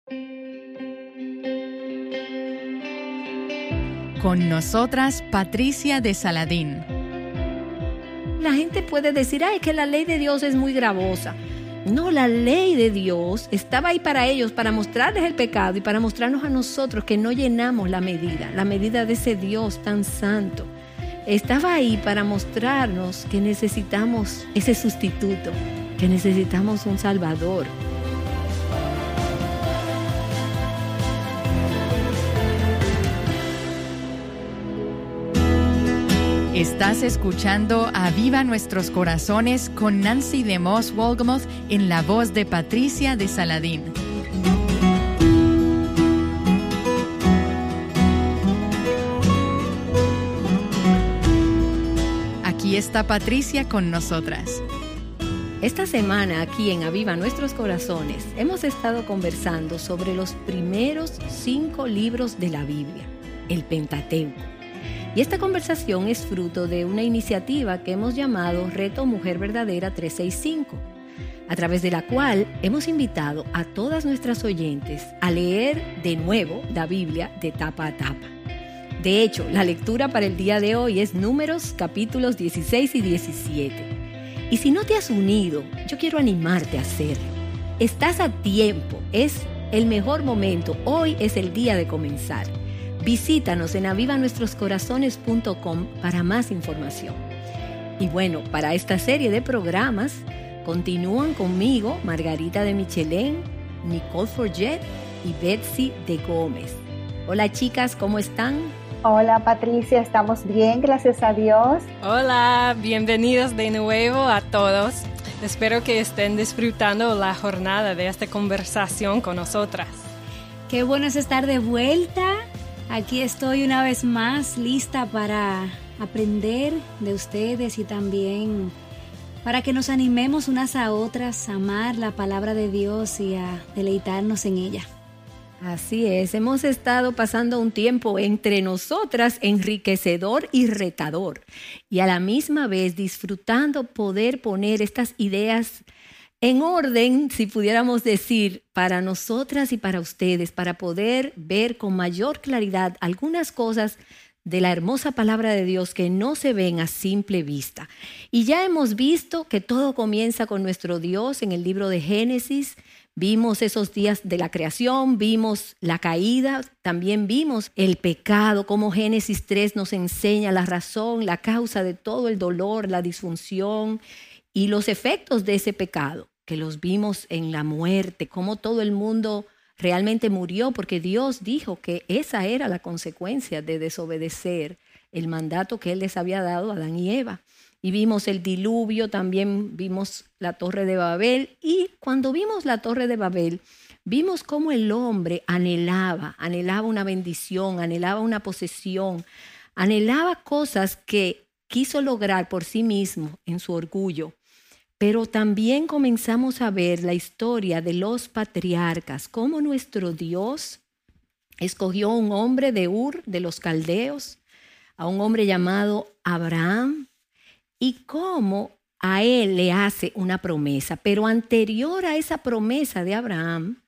Con nosotras, Patricia de Saladín. La gente puede decir, es que la ley de Dios es muy gravosa. No, la ley de Dios estaba ahí para ellos, para mostrarles el pecado y para mostrarnos a nosotros que no llenamos la medida de ese Dios tan santo. Estaba ahí para mostrarnos que necesitamos ese sustituto, que necesitamos un Salvador. Estás escuchando Aviva Nuestros Corazones con Nancy DeMoss Wolgemuth en la voz de Patricia de Saladín. Aquí está Patricia con nosotras. Esta semana aquí en Aviva Nuestros Corazones hemos estado conversando sobre los primeros 5 libros de la Biblia, el Pentateuco. Y esta conversación es fruto de una iniciativa que hemos llamado Reto Mujer Verdadera 365, a través de la cual hemos invitado a todas nuestras oyentes a leer de nuevo la Biblia de tapa a tapa. De hecho, la lectura para el día de hoy es Números capítulos 16 y 17. Y si no te has unido, yo quiero animarte a hacerlo. Estás a tiempo, es el mejor momento, hoy es el día de comenzar. Visítanos en avivanuestroscorazones.com para más información. Y bueno, para esta serie de programas, continúan conmigo Margarita de Michelén, Nicole Forget y Betsy de Gómez. Hola chicas, ¿cómo están? Hola Patricia, estamos bien, gracias a Dios. Hola, bienvenidos de nuevo a todos. Espero que estén disfrutando la jornada de esta conversación con nosotras. Qué bueno es estar de vuelta. Aquí estoy una vez más lista para aprender de ustedes y también para que nos animemos unas a otras a amar la palabra de Dios y a deleitarnos en ella. Así es, hemos estado pasando un tiempo entre nosotras enriquecedor y retador y a la misma vez disfrutando poder poner estas ideas en orden, si pudiéramos decir, para nosotras y para ustedes, para poder ver con mayor claridad algunas cosas de la hermosa palabra de Dios que no se ven a simple vista. Y ya hemos visto que todo comienza con nuestro Dios en el libro de Génesis. Vimos esos días de la creación, vimos la caída, también vimos el pecado, como Génesis 3 nos enseña la razón, la causa de todo el dolor, la disfunción y los efectos de ese pecado, que los vimos en la muerte, cómo todo el mundo realmente murió, porque Dios dijo que esa era la consecuencia de desobedecer el mandato que Él les había dado a Adán y Eva. Y vimos el diluvio, también vimos la Torre de Babel. Y cuando vimos la Torre de Babel, vimos cómo el hombre anhelaba una bendición, anhelaba una posesión, anhelaba cosas que quiso lograr por sí mismo en su orgullo. Pero también comenzamos a ver la historia de los patriarcas, cómo nuestro Dios escogió a un hombre de Ur, de los caldeos, a un hombre llamado Abraham, y cómo a él le hace una promesa. Pero anterior a esa promesa de Abraham,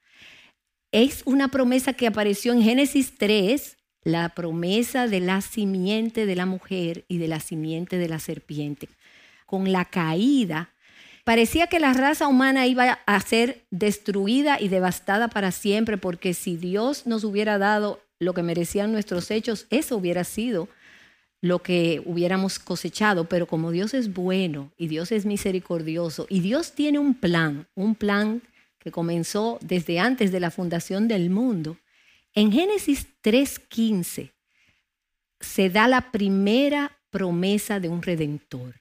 es una promesa que apareció en Génesis 3, la promesa de la simiente de la mujer y de la simiente de la serpiente. Con la caída, parecía que la raza humana iba a ser destruida y devastada para siempre, porque si Dios nos hubiera dado lo que merecían nuestros hechos, eso hubiera sido lo que hubiéramos cosechado. Pero como Dios es bueno y Dios es misericordioso y Dios tiene un plan que comenzó desde antes de la fundación del mundo, en Génesis 3:15 se da la primera promesa de un redentor.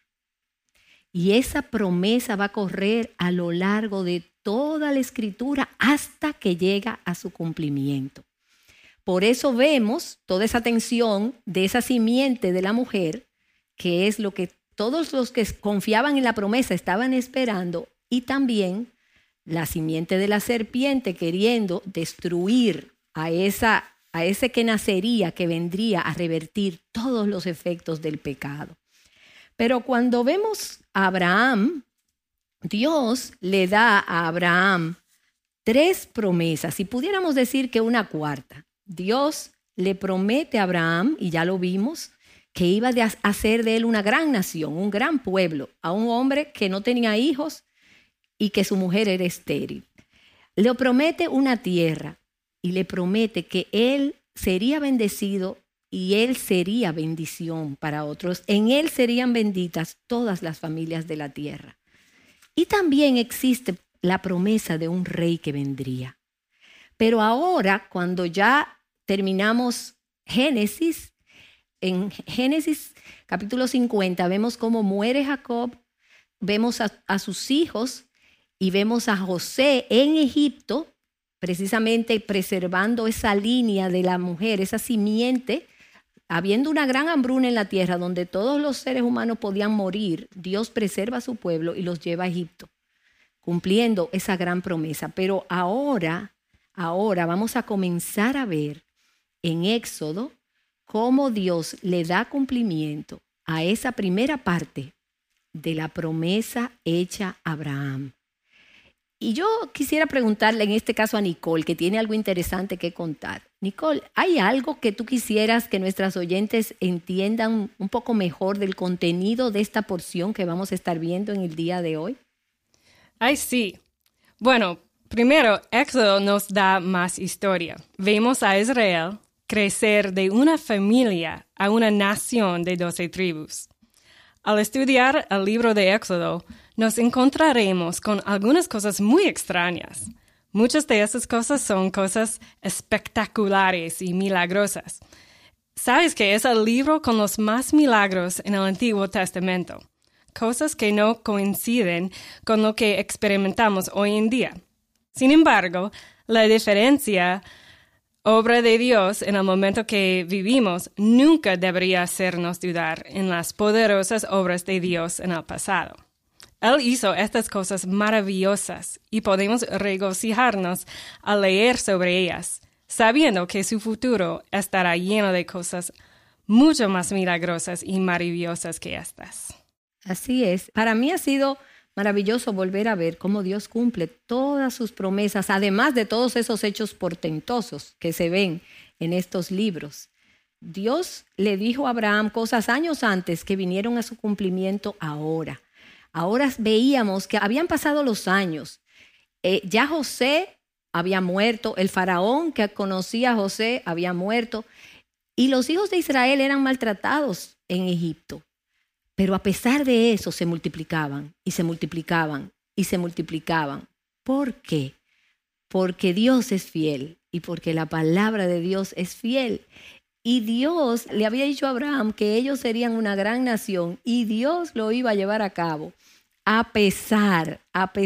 Y esa promesa va a correr a lo largo de toda la Escritura hasta que llega a su cumplimiento. Por eso vemos toda esa tensión de esa simiente de la mujer, que es lo que todos los que confiaban en la promesa estaban esperando, y también la simiente de la serpiente queriendo destruir a ese que nacería, que vendría a revertir todos los efectos del pecado. Pero cuando vemos a Abraham, Dios le da a Abraham 3 promesas, y pudiéramos decir que una cuarta. Dios le promete a Abraham, y ya lo vimos, que iba a hacer de él una gran nación, un gran pueblo, a un hombre que no tenía hijos y que su mujer era estéril. Le promete una tierra y le promete que él sería bendecido y él sería bendición para otros. En él serían benditas todas las familias de la tierra. Y también existe la promesa de un rey que vendría. Pero ahora, cuando ya terminamos Génesis, en Génesis capítulo 50 vemos cómo muere Jacob, vemos a sus hijos y vemos a José en Egipto, precisamente preservando esa línea de la mujer, esa simiente. Habiendo una gran hambruna en la tierra donde todos los seres humanos podían morir, Dios preserva a su pueblo y los lleva a Egipto, cumpliendo esa gran promesa. Pero ahora vamos a comenzar a ver en Éxodo cómo Dios le da cumplimiento a esa primera parte de la promesa hecha a Abraham. Y yo quisiera preguntarle en este caso a Nicole, que tiene algo interesante que contar. Nicole, ¿hay algo que tú quisieras que nuestras oyentes entiendan un poco mejor del contenido de esta porción que vamos a estar viendo en el día de hoy? Ay, sí. Bueno, primero, Éxodo nos da más historia. Vemos a Israel crecer de una familia a una nación de 12 tribus. Al estudiar el libro de Éxodo, nos encontraremos con algunas cosas muy extrañas. Muchas de esas cosas son cosas espectaculares y milagrosas. ¿Sabes que es el libro con los más milagros en el Antiguo Testamento? Cosas que no coinciden con lo que experimentamos hoy en día. Sin embargo, la diferencia, obra de Dios en el momento que vivimos, nunca debería hacernos dudar en las poderosas obras de Dios en el pasado. Él hizo estas cosas maravillosas y podemos regocijarnos al leer sobre ellas, sabiendo que su futuro estará lleno de cosas mucho más milagrosas y maravillosas que estas. Así es. Para mí ha sido maravilloso volver a ver cómo Dios cumple todas sus promesas, además de todos esos hechos portentosos que se ven en estos libros. Dios le dijo a Abraham cosas años antes que vinieron a su cumplimiento ahora. Ahora veíamos que habían pasado los años. Ya José había muerto, el faraón que conocía a José había muerto, y los hijos de Israel eran maltratados en Egipto. Pero a pesar de eso se multiplicaban y se multiplicaban y se multiplicaban. ¿Por qué? Porque Dios es fiel y porque la palabra de Dios es fiel. Y Dios le había dicho a Abraham que ellos serían una gran nación y Dios lo iba a llevar a cabo a pesar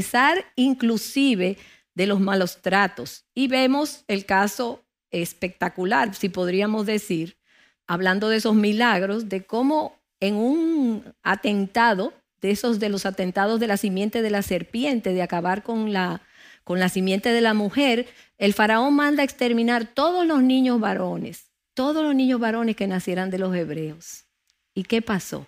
inclusive de los malos tratos. Y vemos el caso espectacular, si podríamos decir, hablando de esos milagros, de cómo en un atentado, de los atentados de la simiente de la serpiente, de acabar con la simiente de la mujer, el faraón manda a exterminar todos los niños varones que nacieran de los hebreos. ¿Y qué pasó?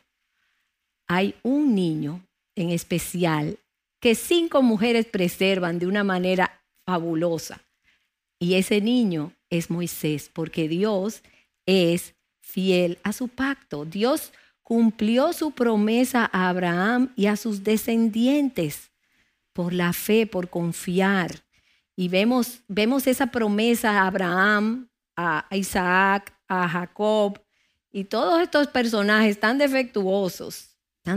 Hay un niño en especial que 5 mujeres preservan de una manera fabulosa. Y ese niño es Moisés, porque Dios es fiel a su pacto. Dios cumplió su promesa a Abraham y a sus descendientes por la fe, por confiar. Y vemos esa promesa a Abraham, a Isaac, a Jacob y todos estos personajes tan defectuosos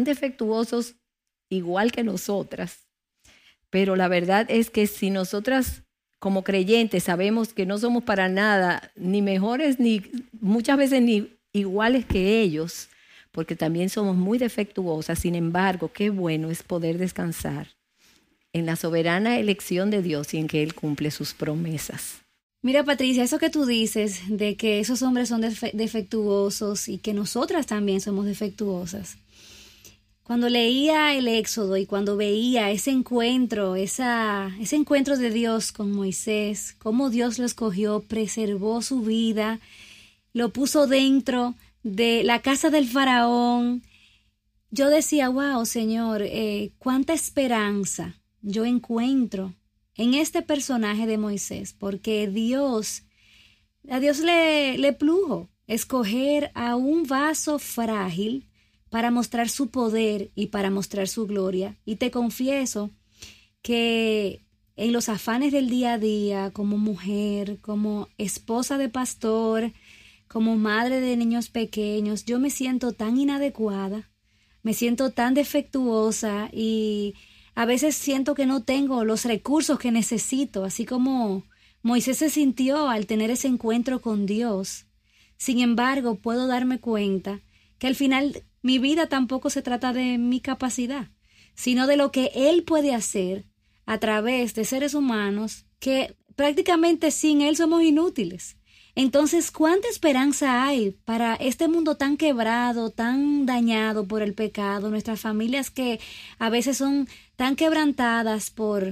igual que nosotras. Pero la verdad es que si nosotras como creyentes sabemos que no somos para nada ni mejores ni muchas veces ni iguales que ellos, porque también somos muy defectuosas, sin embargo, qué bueno es poder descansar en la soberana elección de Dios y en que Él cumple sus promesas. Mira, Patricia, eso que tú dices de que esos hombres son defectuosos y que nosotras también somos defectuosas. Cuando leía el Éxodo y cuando veía ese encuentro de Dios con Moisés, cómo Dios lo escogió, preservó su vida, lo puso dentro de la casa del faraón, yo decía, wow, Señor, cuánta esperanza yo encuentro en este personaje de Moisés, porque a Dios le plujo escoger a un vaso frágil para mostrar su poder y para mostrar su gloria. Y te confieso que en los afanes del día a día, como mujer, como esposa de pastor, como madre de niños pequeños, yo me siento tan inadecuada, me siento tan defectuosa y a veces siento que no tengo los recursos que necesito, así como Moisés se sintió al tener ese encuentro con Dios. Sin embargo, puedo darme cuenta que al final mi vida tampoco se trata de mi capacidad, sino de lo que Él puede hacer a través de seres humanos que prácticamente sin Él somos inútiles. Entonces, ¿cuánta esperanza hay para este mundo tan quebrado, tan dañado por el pecado, nuestras familias que a veces son tan quebrantadas por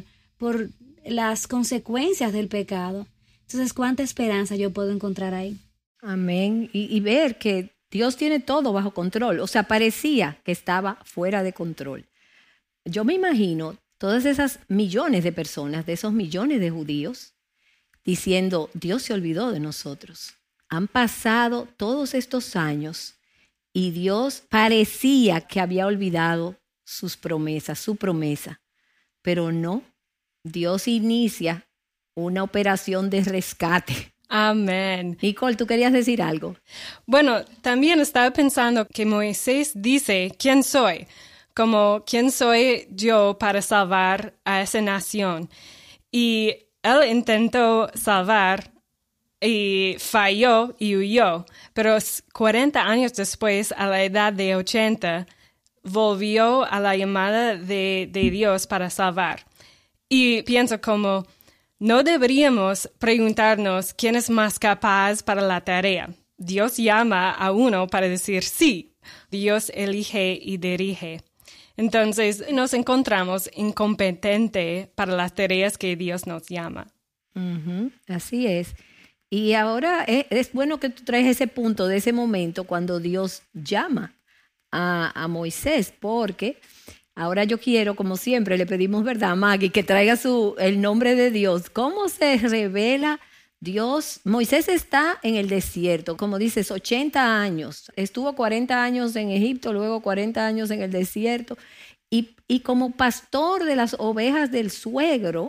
las consecuencias del pecado? Entonces, ¿cuánta esperanza yo puedo encontrar ahí? Amén. Y ver que Dios tiene todo bajo control. O sea, parecía que estaba fuera de control. Yo me imagino todas esas millones de personas, de esos millones de judíos, diciendo, Dios se olvidó de nosotros. Han pasado todos estos años y Dios parecía que había olvidado sus promesas, su promesa. Pero no, Dios inicia una operación de rescate. Amén. Nicole, ¿tú querías decir algo? Bueno, también estaba pensando que Moisés dice, ¿quién soy? Como, ¿quién soy yo para salvar a esa nación? Y él intentó salvar y falló y huyó, pero 40 años después, a la edad de 80, volvió a la llamada de Dios para salvar. Y pienso como, no deberíamos preguntarnos quién es más capaz para la tarea. Dios llama a uno para decir sí. Dios elige y dirige. Entonces nos encontramos incompetentes para las tareas que Dios nos llama. Así es. Y ahora es bueno que tú traes ese punto de ese momento cuando Dios llama a Moisés, porque ahora yo quiero, como siempre, le pedimos, ¿verdad, a Maggie, que traiga el nombre de Dios? ¿Cómo se revela Dios? Moisés está en el desierto, como dices, 80 años. Estuvo 40 años en Egipto, luego 40 años en el desierto. Y como pastor de las ovejas del suegro,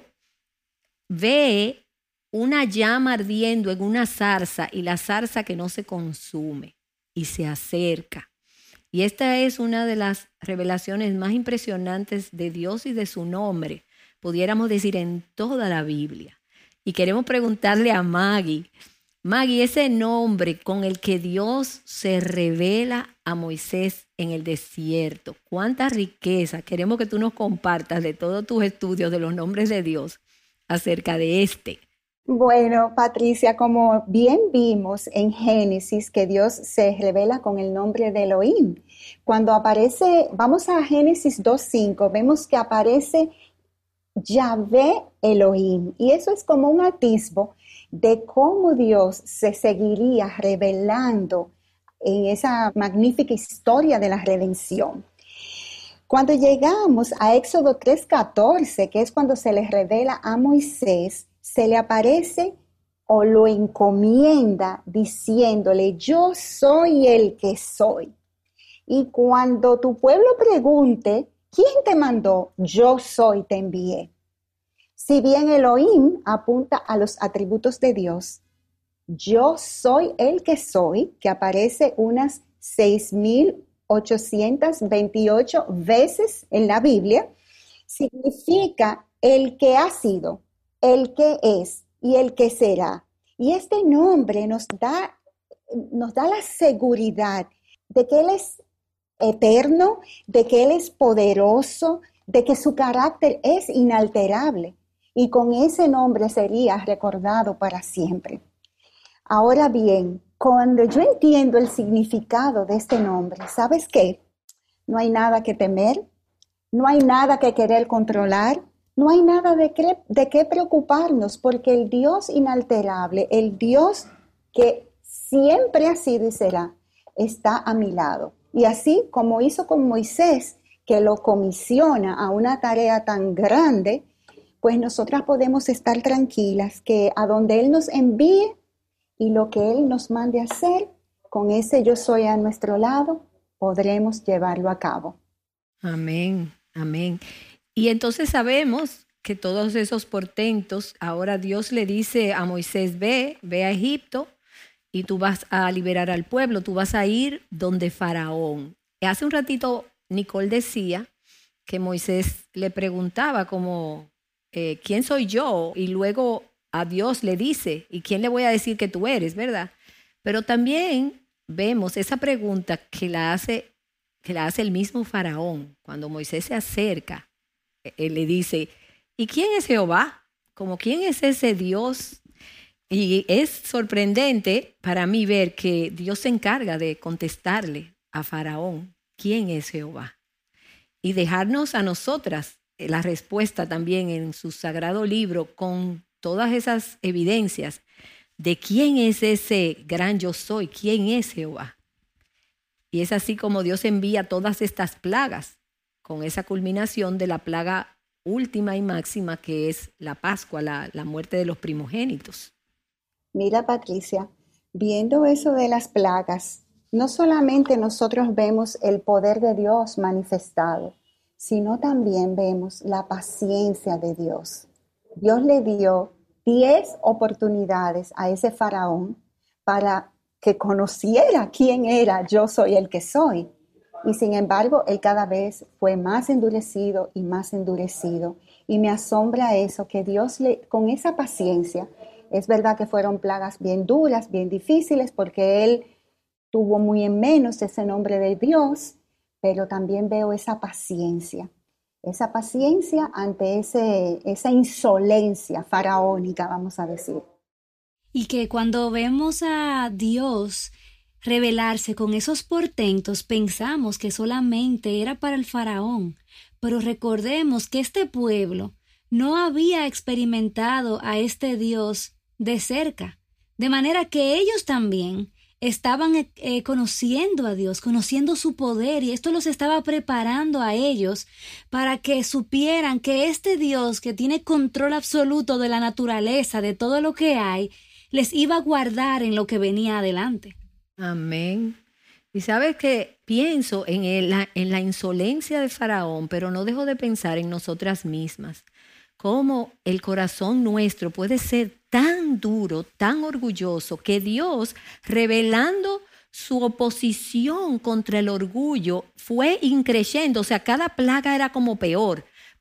ve una llama ardiendo en una zarza y la zarza que no se consume y se acerca. Y esta es una de las revelaciones más impresionantes de Dios y de su nombre, pudiéramos decir, en toda la Biblia. Y queremos preguntarle a Maggie, ese nombre con el que Dios se revela a Moisés en el desierto, cuánta riqueza. Queremos que tú nos compartas de todos tus estudios de los nombres de Dios acerca de este. Bueno, Patricia, como bien vimos en Génesis que Dios se revela con el nombre de Elohim. Cuando aparece, vamos a Génesis 2:5, vemos que aparece Yahvé Elohim. Y eso es como un atisbo de cómo Dios se seguiría revelando en esa magnífica historia de la redención. Cuando llegamos a Éxodo 3:14, que es cuando se le revela a Moisés, se le aparece o lo encomienda diciéndole, yo soy el que soy. Y cuando tu pueblo pregunte, ¿quién te mandó? Yo soy, te envié. Si bien Elohim apunta a los atributos de Dios, yo soy el que soy, que aparece unas 6,828 veces en la Biblia, significa el que ha sido, el que es y el que será. Y este nombre nos da la seguridad de que Él es eterno, de que Él es poderoso, de que su carácter es inalterable. Y con ese nombre sería recordado para siempre. Ahora bien, cuando yo entiendo el significado de este nombre, ¿sabes qué? No hay nada que temer, no hay nada que querer controlar, no hay nada de qué preocuparnos, porque el Dios inalterable, el Dios que siempre ha sido y será, está a mi lado. Y así como hizo con Moisés, que lo comisiona a una tarea tan grande, pues nosotras podemos estar tranquilas que a donde Él nos envíe y lo que Él nos mande a hacer, con ese yo soy a nuestro lado, podremos llevarlo a cabo. Amén, amén. Y entonces sabemos que todos esos portentos, ahora Dios le dice a Moisés, ve a Egipto y tú vas a liberar al pueblo, tú vas a ir donde Faraón. Hace un ratito Nicole decía que Moisés le preguntaba como, ¿quién soy yo? Y luego a Dios le dice, ¿y quién le voy a decir que tú eres, verdad? Pero también vemos esa pregunta que la hace el mismo Faraón. Cuando Moisés se acerca, él le dice, ¿y quién es Jehová? Como, ¿quién es ese Dios? Y es sorprendente para mí ver que Dios se encarga de contestarle a Faraón, ¿quién es Jehová? Y dejarnos a nosotras la respuesta también en su sagrado libro con todas esas evidencias de quién es ese gran yo soy, quién es Jehová. Y es así como Dios envía todas estas plagas, con esa culminación de la plaga última y máxima que es la Pascua, la muerte de los primogénitos. Mira, Patricia, viendo eso de las plagas, no solamente nosotros vemos el poder de Dios manifestado, sino también vemos la paciencia de Dios. Dios le dio 10 oportunidades a ese faraón para que conociera quién era yo soy el que soy. Y sin embargo, él cada vez fue más endurecido y más endurecido. Y me asombra eso, que Dios con esa paciencia, es verdad que fueron plagas bien duras, bien difíciles, porque él tuvo muy en menos ese nombre de Dios, pero también veo esa paciencia ante esa insolencia faraónica, vamos a decir. Y que cuando vemos a Dios revelarse con esos portentos, pensamos que solamente era para el faraón, pero recordemos que este pueblo no había experimentado a este Dios de cerca, de manera que ellos también estaban conociendo a Dios, conociendo su poder, y esto los estaba preparando a ellos para que supieran que este Dios que tiene control absoluto de la naturaleza, de todo lo que hay, les iba a guardar en lo que venía adelante. Amén. Y sabes que pienso en la insolencia de Faraón, pero no dejo de pensar en nosotras mismas. Cómo el corazón nuestro puede ser tan duro, tan orgulloso, que Dios, revelando su oposición contra el orgullo, fue increciendo. O sea, cada plaga era como peor.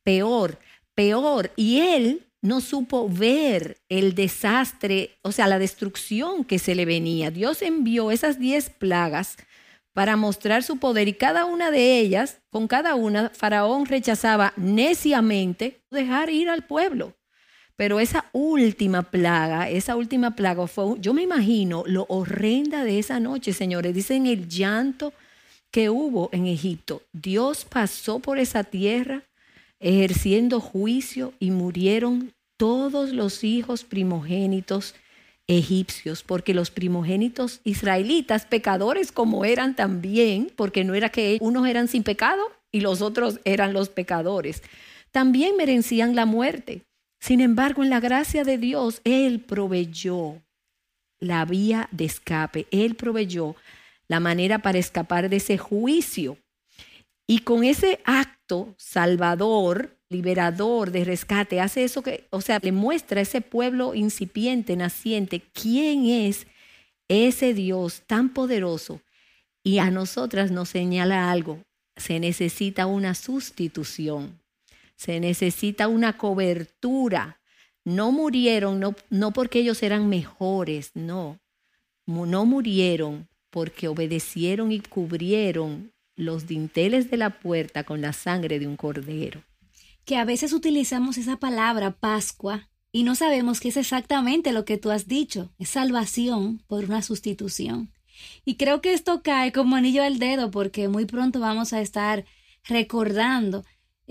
Y Él no supo ver el desastre, o sea, la destrucción que se le venía. Dios envió esas 10 plagas para mostrar su poder, y cada una de ellas, con cada una, Faraón rechazaba neciamente dejar ir al pueblo. Pero esa última plaga fue, yo me imagino lo horrenda de esa noche, señores. Dicen el llanto que hubo en Egipto. Dios pasó por esa tierra ejerciendo juicio y murieron todos los hijos primogénitos egipcios, porque los primogénitos israelitas, pecadores como eran también, porque no era que unos eran sin pecado y los otros eran los pecadores, también merecían la muerte. Sin embargo, en la gracia de Dios, Él proveyó la vía de escape, Él proveyó la manera para escapar de ese juicio. Y con ese acto salvador, liberador, de rescate, hace eso que, o sea, le muestra a ese pueblo incipiente, naciente, quién es ese Dios tan poderoso. Y a nosotras nos señala algo: se necesita una sustitución, se necesita una cobertura. No murieron, no porque ellos eran mejores, no murieron porque obedecieron y cubrieron los dinteles de la puerta con la sangre de un cordero. Que a veces utilizamos esa palabra Pascua y no sabemos qué es exactamente lo que tú has dicho. Es salvación por una sustitución. Y creo que esto cae como anillo al dedo, porque muy pronto vamos a estar recordando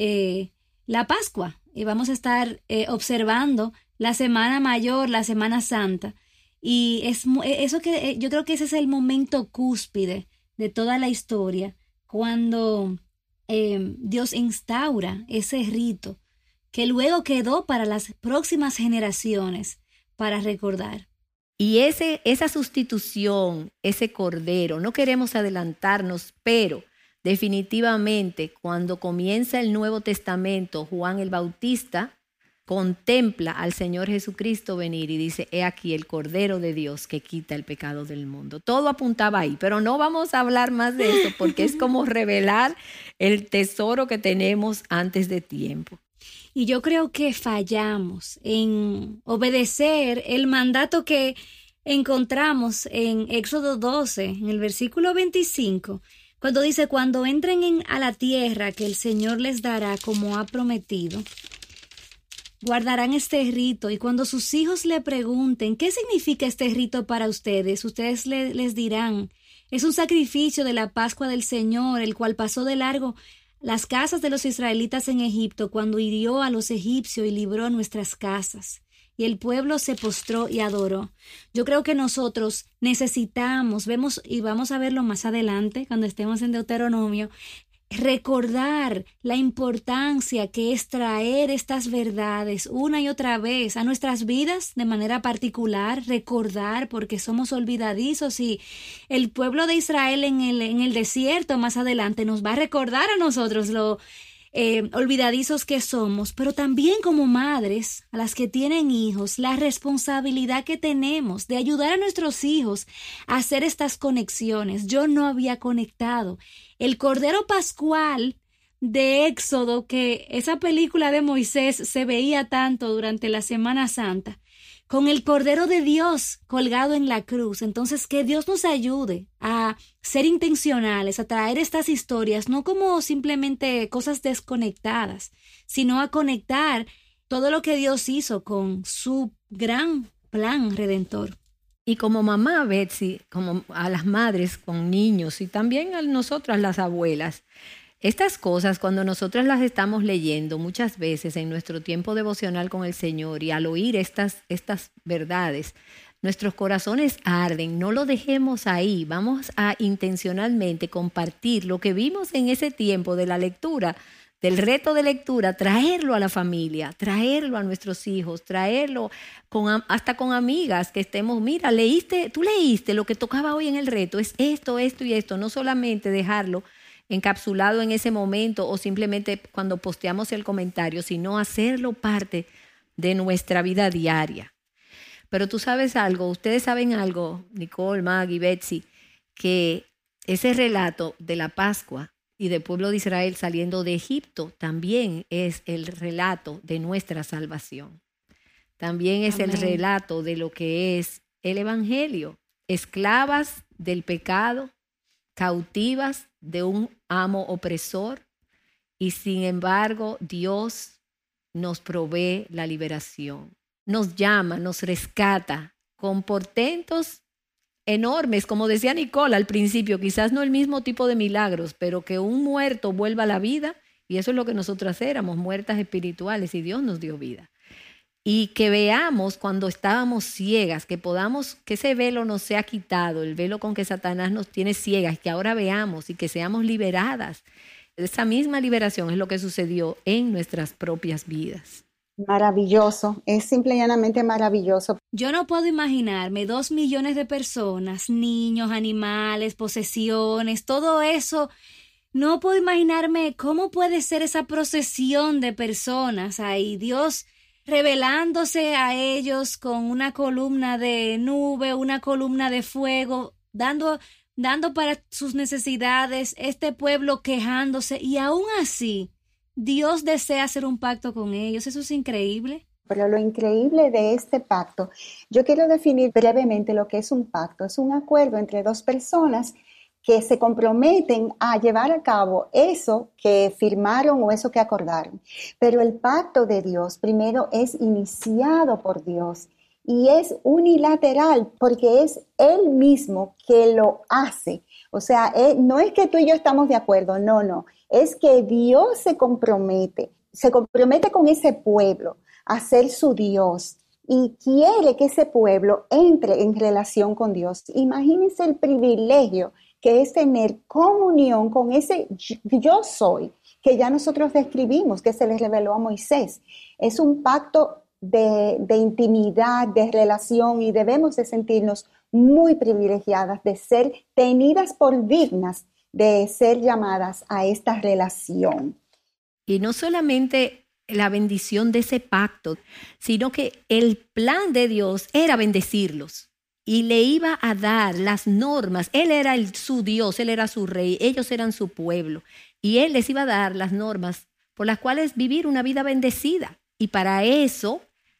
la Pascua y vamos a estar observando la Semana Mayor, la Semana Santa. Y eso que yo creo que ese es el momento cúspide de toda la historia, cuando Dios instaura ese rito que luego quedó para las próximas generaciones para recordar. Y esa sustitución, ese cordero, no queremos adelantarnos, pero definitivamente cuando comienza el Nuevo Testamento, Juan el Bautista contempla al Señor Jesucristo venir y dice, he aquí el Cordero de Dios que quita el pecado del mundo. Todo apuntaba ahí, pero no vamos a hablar más de eso porque es como revelar el tesoro que tenemos antes de tiempo. Y yo creo que fallamos en obedecer el mandato que encontramos en Éxodo 12, en el versículo 25, cuando dice, cuando entren a la tierra que el Señor les dará como ha prometido, guardarán este rito, y cuando sus hijos le pregunten, ¿qué significa este rito para ustedes? Ustedes les dirán, es un sacrificio de la Pascua del Señor, el cual pasó de largo las casas de los israelitas en Egipto cuando hirió a los egipcios y libró nuestras casas. Y el pueblo se postró y adoró. Yo creo que nosotros necesitamos, vemos y vamos a verlo más adelante cuando estemos en Deuteronomio, recordar la importancia que es traer estas verdades una y otra vez a nuestras vidas de manera particular, recordar porque somos olvidadizos y el pueblo de Israel en el desierto más adelante nos va a recordar a nosotros lo olvidadizos que somos, pero también como madres, a las que tienen hijos, la responsabilidad que tenemos de ayudar a nuestros hijos a hacer estas conexiones. Yo no había conectado el Cordero Pascual de Éxodo, que esa película de Moisés se veía tanto durante la Semana Santa, con el Cordero de Dios colgado en la cruz. Entonces, que Dios nos ayude a ser intencionales, a traer estas historias, no como simplemente cosas desconectadas, sino a conectar todo lo que Dios hizo con su gran plan redentor. Y como mamá, Betsy, como a las madres con niños y también a nosotras las abuelas, estas cosas cuando nosotras las estamos leyendo muchas veces en nuestro tiempo devocional con el Señor y al oír estas verdades, nuestros corazones arden, no lo dejemos ahí, vamos a intencionalmente compartir lo que vimos en ese tiempo de la lectura, del reto de lectura, traerlo a la familia, traerlo a nuestros hijos, traerlo hasta con amigas que estemos, mira, tú leíste lo que tocaba hoy en el reto, es esto y esto, no solamente dejarlo encapsulado en ese momento o simplemente cuando posteamos el comentario, sino hacerlo parte de nuestra vida diaria. Pero tú sabes algo, ustedes saben algo, Nicole, Maggie, Betsy, que ese relato de la Pascua y del pueblo de Israel saliendo de Egipto también es el relato de nuestra salvación. También es el relato de lo que es el Evangelio, esclavas del pecado, cautivas de un amo opresor, y sin embargo Dios nos provee la liberación, nos llama, nos rescata con portentos enormes, como decía Nicole al principio, quizás no el mismo tipo de milagros, pero que un muerto vuelva a la vida, y eso es lo que nosotras éramos, muertas espirituales, y Dios nos dio vida. Y que veamos cuando estábamos ciegas, que ese velo nos sea quitado, el velo con que Satanás nos tiene ciegas, que ahora veamos y que seamos liberadas. Esa misma liberación es lo que sucedió en nuestras propias vidas. Maravilloso, es simple y llanamente maravilloso. Yo no puedo imaginarme 2 millones de personas, niños, animales, posesiones, todo eso. No puedo imaginarme cómo puede ser esa procesión de personas ahí. Dios revelándose a ellos con una columna de nube, una columna de fuego, dando para sus necesidades, este pueblo quejándose, y aún así Dios desea hacer un pacto con ellos. Eso es increíble. Pero lo increíble de este pacto, yo quiero definir brevemente lo que es un pacto. Es un acuerdo entre dos personas que se comprometen a llevar a cabo eso que firmaron o eso que acordaron. Pero el pacto de Dios primero es iniciado por Dios y es unilateral porque es Él mismo que lo hace. O sea, no es que tú y yo estamos de acuerdo, no. Es que Dios se compromete con ese pueblo a ser su Dios y quiere que ese pueblo entre en relación con Dios. Imagínense el privilegio que es tener comunión con ese yo soy, que ya nosotros describimos, que se les reveló a Moisés. Es un pacto de intimidad, de relación, y debemos de sentirnos muy privilegiadas de ser tenidas por dignas de ser llamadas a esta relación. Y no solamente la bendición de ese pacto, sino que el plan de Dios era bendecirlos y le iba a dar las normas. Él era su Dios, Él era su rey, ellos eran su pueblo, y Él les iba a dar las normas por las cuales vivir una vida bendecida. Y para eso,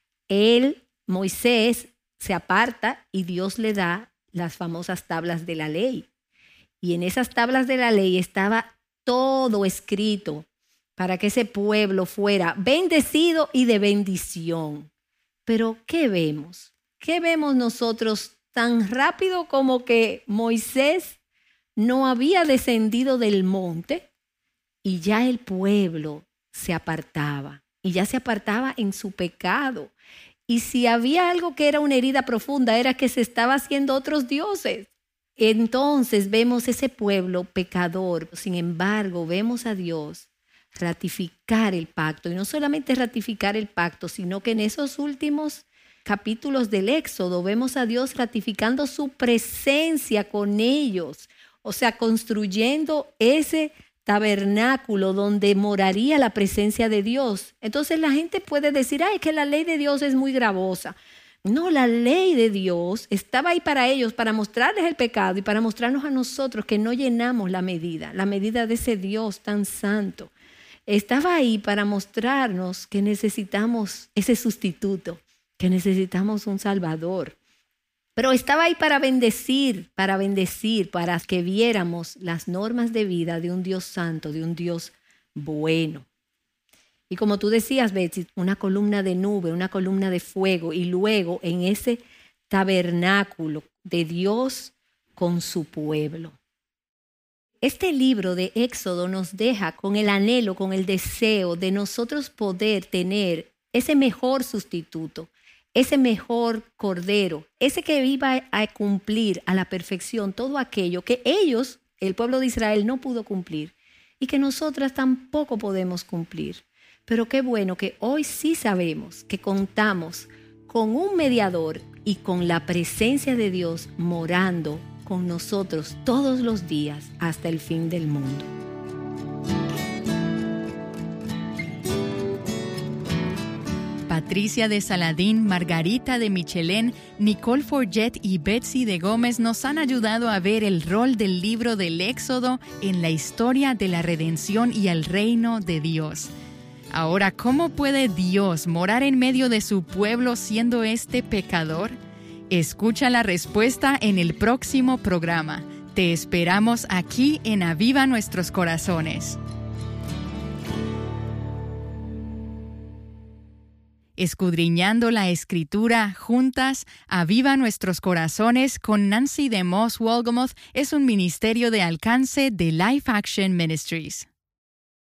Moisés, se aparta y Dios le da las famosas tablas de la ley. Y en esas tablas de la ley estaba todo escrito para que ese pueblo fuera bendecido y de bendición. Pero, ¿qué vemos? ¿Qué vemos nosotros tan rápido como que Moisés no había descendido del monte y ya el pueblo se apartaba? Y ya se apartaba en su pecado. Y si había algo que era una herida profunda, era que se estaba haciendo otros dioses. Entonces vemos ese pueblo pecador. Sin embargo, vemos a Dios ratificar el pacto. Y no solamente ratificar el pacto, sino que en esos últimos capítulos del Éxodo vemos a Dios ratificando su presencia con ellos. O sea, construyendo ese tabernáculo donde moraría la presencia de Dios. Entonces la gente puede decir, ay, que la ley de Dios es muy gravosa. No, la ley de Dios estaba ahí para ellos, para mostrarles el pecado y para mostrarnos a nosotros que no llenamos la medida de ese Dios tan santo. Estaba ahí para mostrarnos que necesitamos ese sustituto, que necesitamos un Salvador. Pero estaba ahí para bendecir, para que viéramos las normas de vida de un Dios santo, de un Dios bueno. Y como tú decías, Betsy, una columna de nube, una columna de fuego, y luego en ese tabernáculo de Dios con su pueblo. Este libro de Éxodo nos deja con el anhelo, con el deseo de nosotros poder tener ese mejor sustituto, ese mejor cordero, ese que iba a cumplir a la perfección todo aquello que ellos, el pueblo de Israel, no pudo cumplir y que nosotras tampoco podemos cumplir. Pero qué bueno que hoy sí sabemos que contamos con un mediador y con la presencia de Dios morando con nosotros todos los días hasta el fin del mundo. Patricia de Saladín, Margarita de Michelén, Nicole Forget y Betsy de Gómez nos han ayudado a ver el rol del libro del Éxodo en la historia de la redención y el reino de Dios. Ahora, ¿cómo puede Dios morar en medio de su pueblo siendo este pecador? Escucha la respuesta en el próximo programa. Te esperamos aquí en Aviva Nuestros Corazones. Escudriñando la Escritura juntas, Aviva Nuestros Corazones con Nancy DeMoss Wolgemuth es un ministerio de alcance de Life Action Ministries.